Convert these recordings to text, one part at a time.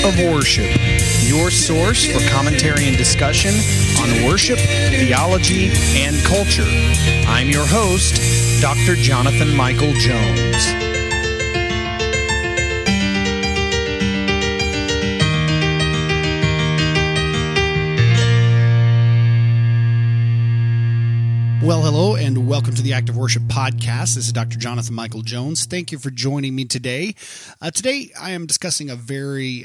of Worship, your source for commentary and discussion on worship, theology, and culture. I'm your host, Dr. Jonathan Michael Jones. Well, hello, and welcome to the Active Worship Podcast. This is Dr. Jonathan Michael Jones. Thank you for joining me today. Today, I am discussing a very,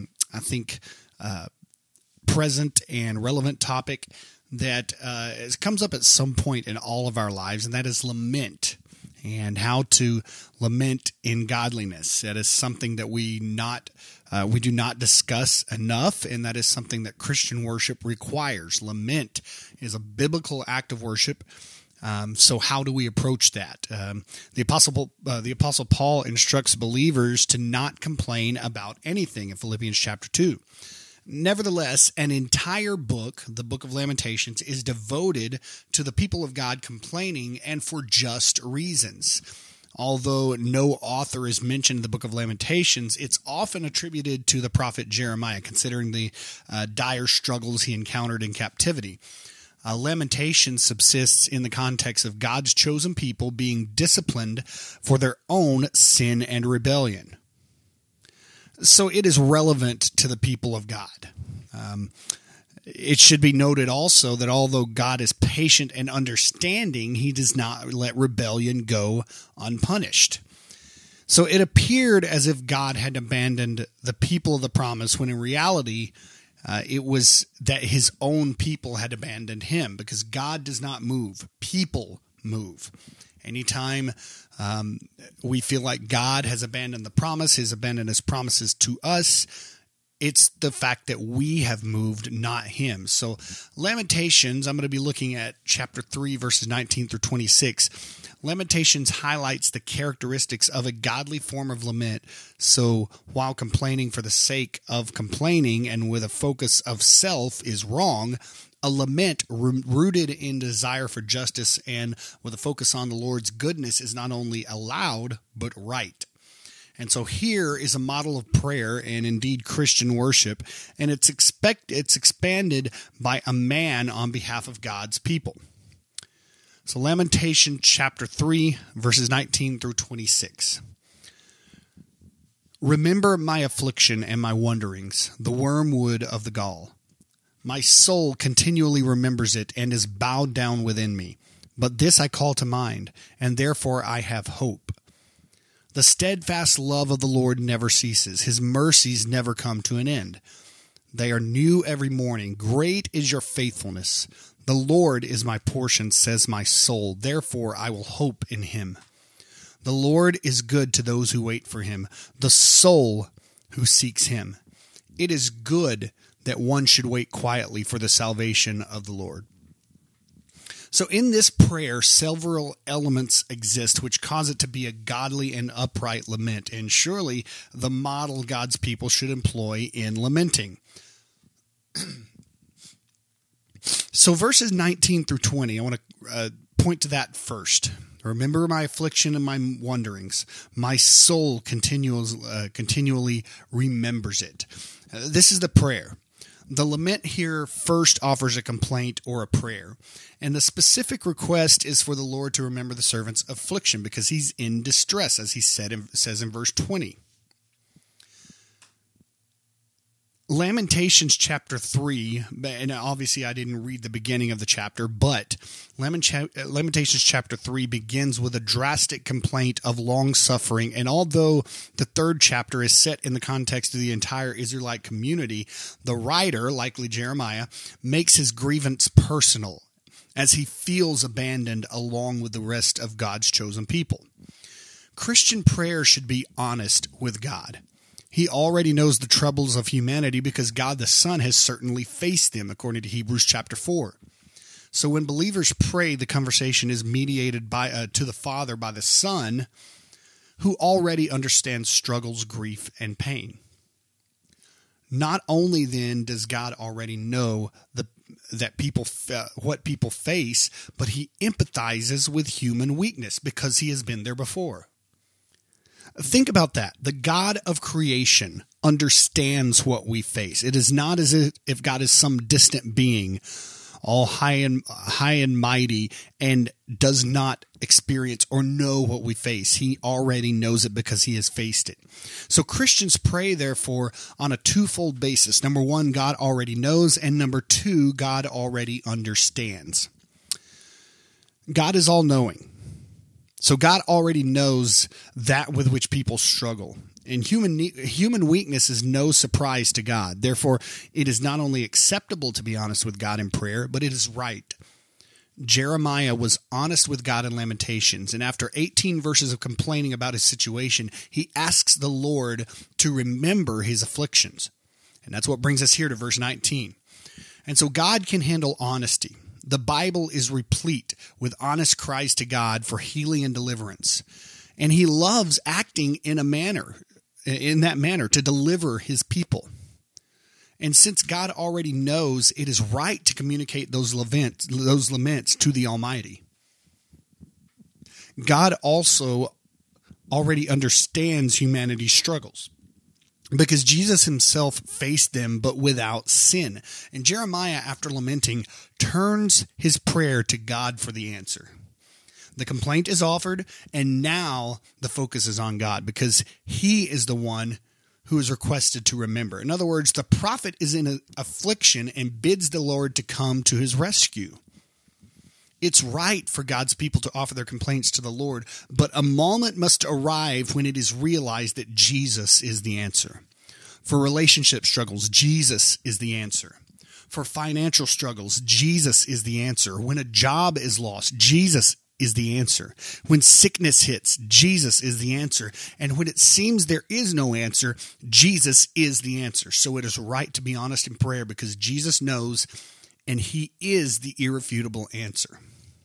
present and relevant topic that comes up at some point in all of our lives, and that is lament and how to lament in godliness. That is something that we do not discuss enough, and that is something that Christian worship requires. Lament is a biblical act of worship. So how do we approach that? The Apostle Paul instructs believers to not complain about anything in Philippians chapter 2. Nevertheless, an entire book, the Book of Lamentations, is devoted to the people of God complaining, and for just reasons. Although no author is mentioned in the Book of Lamentations, it's often attributed to the prophet Jeremiah, considering the dire struggles he encountered in captivity. Lamentation subsists in the context of God's chosen people being disciplined for their own sin and rebellion. So it is relevant to the people of God. It should be noted also that although God is patient and understanding, he does not let rebellion go unpunished. So it appeared as if God had abandoned the people of the promise, when in reality, it was that his own people had abandoned him, because God does not move. People move. Anytime we feel like God has abandoned the promise, has abandoned his promises to us, it's the fact that we have moved, not him. So Lamentations, I'm going to be looking at chapter 3, verses 19 through 26. Lamentations highlights the characteristics of a godly form of lament. So while complaining for the sake of complaining and with a focus of self is wrong, a lament rooted in desire for justice and with a focus on the Lord's goodness is not only allowed, but right. And so here is a model of prayer and indeed Christian worship, and it's expanded by a man on behalf of God's people. So Lamentation chapter 3, verses 19 through 26. Remember my affliction and my wanderings, the wormwood of the gall. My soul continually remembers it and is bowed down within me. But this I call to mind, and therefore I have hope. The steadfast love of the Lord never ceases. His mercies never come to an end. They are new every morning. Great is your faithfulness. The Lord is my portion, says my soul. Therefore I will hope in him. The Lord is good to those who wait for him, the soul who seeks him. It is good that one should wait quietly for the salvation of the Lord. So in this prayer, several elements exist which cause it to be a godly and upright lament, and surely the model God's people should employ in lamenting. So verses 19 through 20, I want to point to that first. Remember my affliction and my wanderings. My soul continually remembers it. This is the prayer. The lament here first offers a complaint or a prayer, and the specific request is for the Lord to remember the servant's affliction because he's in distress, as he says in verse 20. Lamentations chapter 3, and obviously I didn't read the beginning of the chapter, but Lamentations chapter 3 begins with a drastic complaint of long-suffering, and although the third chapter is set in the context of the entire Israelite community, the writer, likely Jeremiah, makes his grievance personal as he feels abandoned along with the rest of God's chosen people. Christian prayer should be honest with God. He already knows the troubles of humanity because God the Son has certainly faced them, according to Hebrews chapter 4. So when believers pray, the conversation is mediated to the Father by the Son, who already understands struggles, grief, and pain. Not only then does God already know what people face, but he empathizes with human weakness because he has been there before. Think about that. The God of creation understands what we face. It is not as if God is some distant being, all high and mighty, and does not experience or know what we face. He already knows it because he has faced it. So Christians pray, therefore, on a twofold basis. Number one, God already knows, and number two, God already understands. God is all-knowing. So God already knows that with which people struggle. And human weakness is no surprise to God. Therefore, it is not only acceptable to be honest with God in prayer, but it is right. Jeremiah was honest with God in Lamentations, and after 18 verses of complaining about his situation, he asks the Lord to remember his afflictions. And that's what brings us here to verse 19. And so God can handle honesty. The Bible is replete with honest cries to God for healing and deliverance. And he loves acting in that manner to deliver his people. And since God already knows, it is right to communicate those laments to the Almighty. God also already understands humanity's struggles, because Jesus himself faced them, but without sin. And Jeremiah, after lamenting, turns his prayer to God for the answer. The complaint is offered, and now the focus is on God, because he is the one who is requested to remember. In other words, the prophet is in affliction and bids the Lord to come to his rescue. It's right for God's people to offer their complaints to the Lord, but a moment must arrive when it is realized that Jesus is the answer. For relationship struggles, Jesus is the answer. For financial struggles, Jesus is the answer. When a job is lost, Jesus is the answer. When sickness hits, Jesus is the answer. And when it seems there is no answer, Jesus is the answer. So it is right to be honest in prayer, because Jesus knows, and he is the irrefutable answer.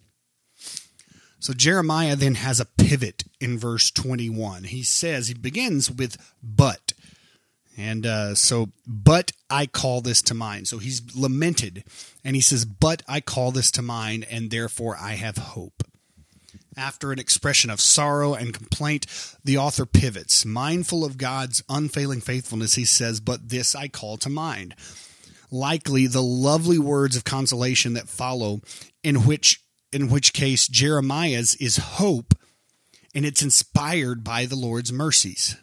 So Jeremiah then has a pivot in verse 21. He begins with but. And but I call this to mind. So he's lamented, and he says, but I call this to mind, and therefore I have hope. After an expression of sorrow and complaint, the author pivots. Mindful of God's unfailing faithfulness, he says, but this I call to mind. Likely the lovely words of consolation that follow, in which case Jeremiah's is hope, and it's inspired by the Lord's mercies.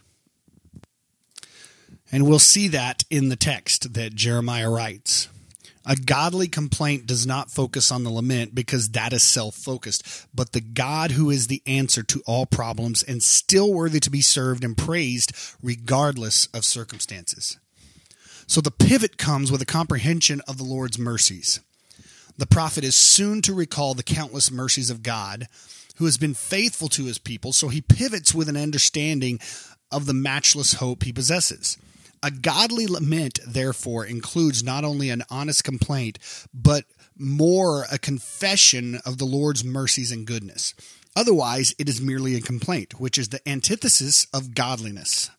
And we'll see that in the text that Jeremiah writes. A godly complaint does not focus on the lament, because that is self-focused, but the God who is the answer to all problems and still worthy to be served and praised regardless of circumstances. So the pivot comes with a comprehension of the Lord's mercies. The prophet is soon to recall the countless mercies of God, who has been faithful to his people, so he pivots with an understanding of the matchless hope he possesses. A godly lament, therefore, includes not only an honest complaint, but more a confession of the Lord's mercies and goodness. Otherwise, it is merely a complaint, which is the antithesis of godliness.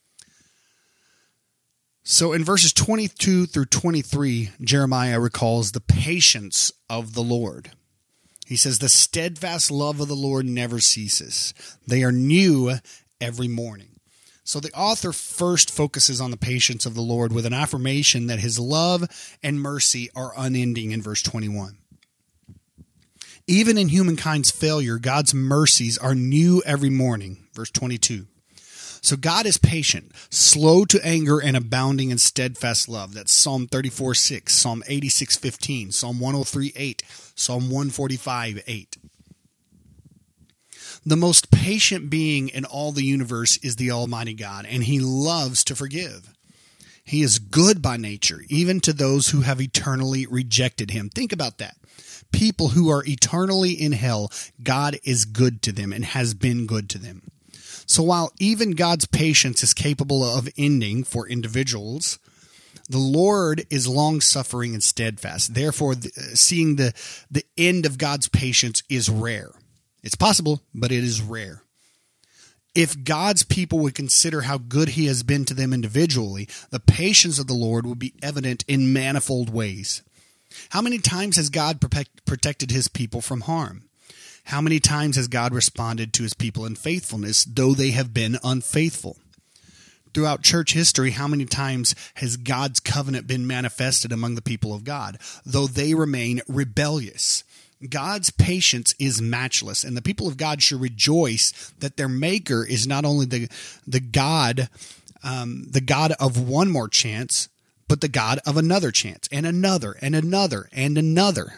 So in verses 22 through 23, Jeremiah recalls the patience of the Lord. He says, the steadfast love of the Lord never ceases. They are new every morning. So the author first focuses on the patience of the Lord with an affirmation that his love and mercy are unending in verse 21. Even in humankind's failure, God's mercies are new every morning, verse 22. So God is patient, slow to anger, and abounding in steadfast love. That's Psalm 34:6, Psalm 86:15, Psalm 103:8, Psalm 145:8. The most patient being in all the universe is the Almighty God, and he loves to forgive. He is good by nature, even to those who have eternally rejected him. Think about that. People who are eternally in hell, God is good to them and has been good to them. So while even God's patience is capable of ending for individuals, the Lord is long-suffering and steadfast. Therefore, seeing the end of God's patience is rare. It's possible, but it is rare. If God's people would consider how good he has been to them individually, the patience of the Lord would be evident in manifold ways. How many times has God protected his people from harm? How many times has God responded to his people in faithfulness, though they have been unfaithful? Throughout church history, how many times has God's covenant been manifested among the people of God, though they remain rebellious? God's patience is matchless, and the people of God should rejoice that their Maker is not only the God of one more chance, but the God of another chance, and another, and another, and another.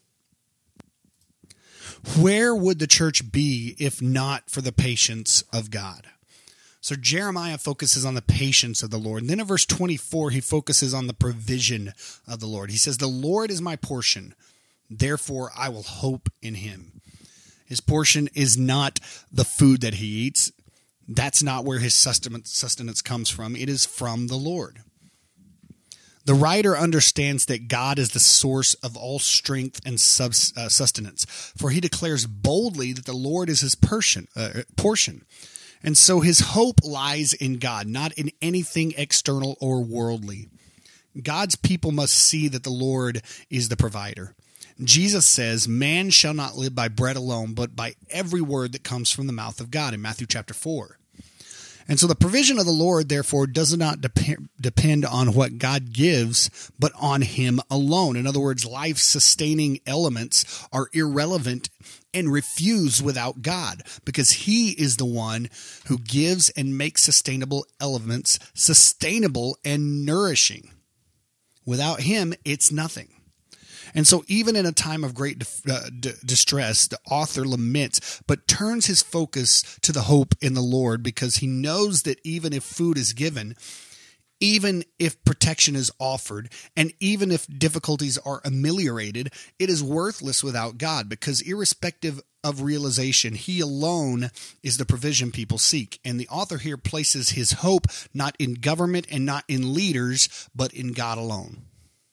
Where would the church be if not for the patience of God? So Jeremiah focuses on the patience of the Lord. And then in verse 24, he focuses on the provision of the Lord. He says, "The Lord is my portion, therefore I will hope in him." His portion is not the food that he eats. That's not where his sustenance comes from. It is from the Lord. The writer understands that God is the source of all strength and sustenance, for he declares boldly that the Lord is his portion. And so his hope lies in God, not in anything external or worldly. God's people must see that the Lord is the provider. Jesus says, "Man shall not live by bread alone, but by every word that comes from the mouth of God," in Matthew chapter 4. And so the provision of the Lord, therefore, does not depend on what God gives, but on him alone. In other words, life-sustaining elements are irrelevant and refuse without God, because he is the one who gives and makes sustainable elements sustainable and nourishing. Without him, it's nothing. And so even in a time of great distress, the author laments, but turns his focus to the hope in the Lord, because he knows that even if food is given, even if protection is offered, and even if difficulties are ameliorated, it is worthless without God, because irrespective of realization, he alone is the provision people seek. And the author here places his hope not in government and not in leaders, but in God alone.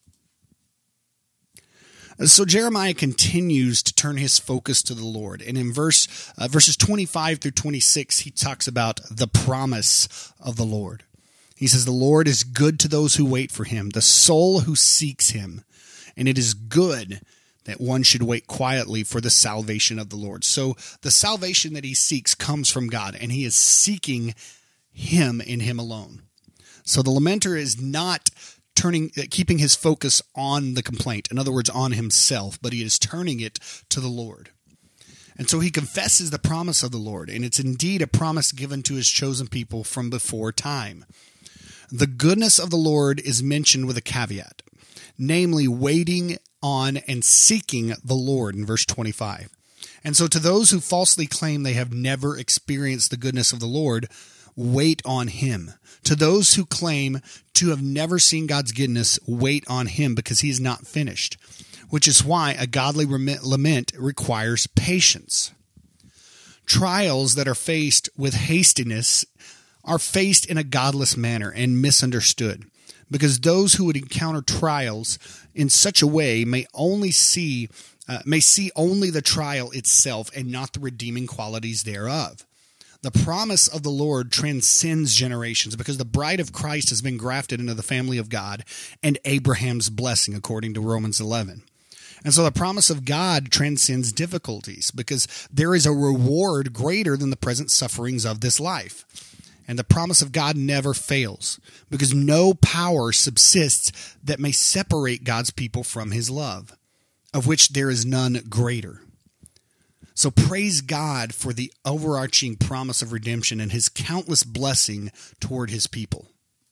So Jeremiah continues to turn his focus to the Lord. And in verses 25 through 26, he talks about the promise of the Lord. He says, "The Lord is good to those who wait for him, the soul who seeks him. And it is good that one should wait quietly for the salvation of the Lord." So the salvation that he seeks comes from God, and he is seeking him in him alone. So the lamenter is not keeping his focus on the complaint, in other words, on himself, but he is turning it to the Lord. And so he confesses the promise of the Lord, and it's indeed a promise given to his chosen people from before time. The goodness of the Lord is mentioned with a caveat, namely waiting on and seeking the Lord in verse 25. And so to those who falsely claim they have never experienced the goodness of the Lord, wait on him. To those who claim to have never seen God's goodness, wait on him, because he is not finished, which is why a godly lament requires patience. Trials that are faced with hastiness are faced in a godless manner and misunderstood, because those who would encounter trials in such a way may see only the trial itself and not the redeeming qualities thereof. The promise of the Lord transcends generations, because the bride of Christ has been grafted into the family of God and Abraham's blessing, according to Romans 11. And so the promise of God transcends difficulties, because there is a reward greater than the present sufferings of this life. And the promise of God never fails, because no power subsists that may separate God's people from his love, of which there is none greater. So praise God for the overarching promise of redemption and his countless blessing toward his people.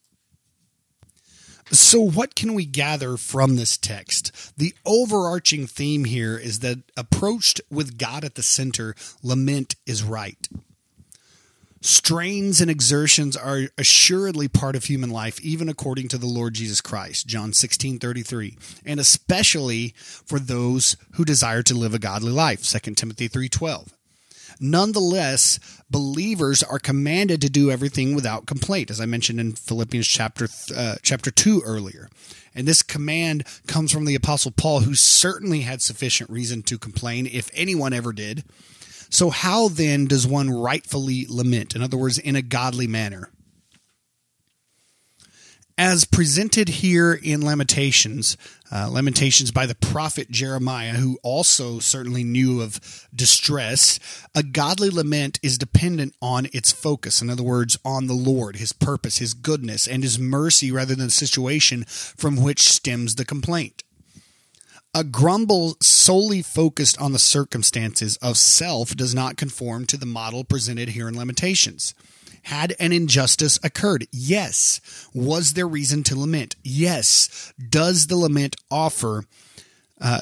So what can we gather from this text? The overarching theme here is that approached with God at the center, lament is right. Strains and exertions are assuredly part of human life, even according to the Lord Jesus Christ, John 16:33, and especially for those who desire to live a godly life, 2 Timothy 3:12. Nonetheless, believers are commanded to do everything without complaint, as I mentioned in Philippians chapter 2 earlier. And this command comes from the Apostle Paul, who certainly had sufficient reason to complain, if anyone ever did. So how then does one rightfully lament? In other words, in a godly manner. As presented here in Lamentations by the prophet Jeremiah, who also certainly knew of distress, a godly lament is dependent on its focus. In other words, on the Lord, His purpose, His goodness, and His mercy rather than the situation from which stems the complaint. A grumble solely focused on the circumstances of self does not conform to the model presented here in Lamentations. Had an injustice occurred? Yes. Was there reason to lament? Yes. Does the lament offer a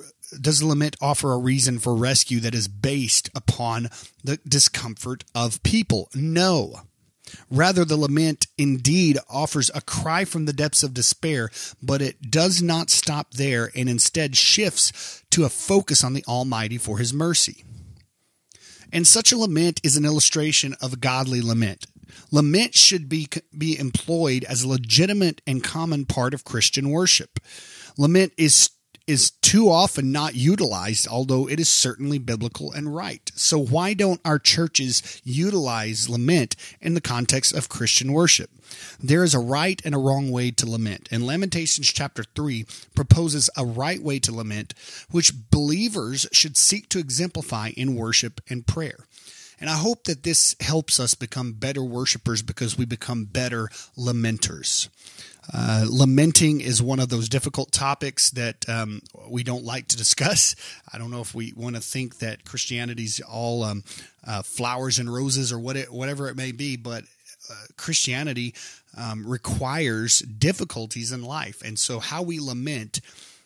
reason for rescue that is based upon the discomfort of people? No. Rather, the lament indeed offers a cry from the depths of despair, but it does not stop there and instead shifts to a focus on the Almighty for His mercy. And such a lament is an illustration of a godly lament. Lament should be employed as a legitimate and common part of Christian worship. Lament is too often not utilized, although it is certainly biblical and right. So why don't our churches utilize lament in the context of Christian worship? There is a right and a wrong way to lament, and Lamentations chapter 3 proposes a right way to lament, which believers should seek to exemplify in worship and prayer. And I hope that this helps us become better worshipers because we become better lamenters. Lamenting is one of those difficult topics that we don't like to discuss. I don't know if we want to think that Christianity's all flowers and roses or whatever it may be, but Christianity requires difficulties in life. And so how we lament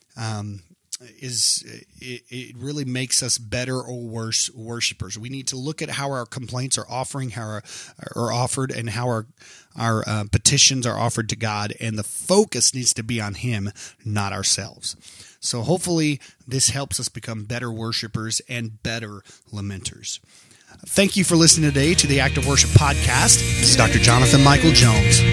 it really makes us better or worse worshipers. We need to look at how our complaints are offered and how our petitions are offered to God, and the focus needs to be on Him, not ourselves. So hopefully this helps us become better worshipers and better lamenters. Thank you for listening today to the Active Worship Podcast. This is Dr. Jonathan Michael Jones.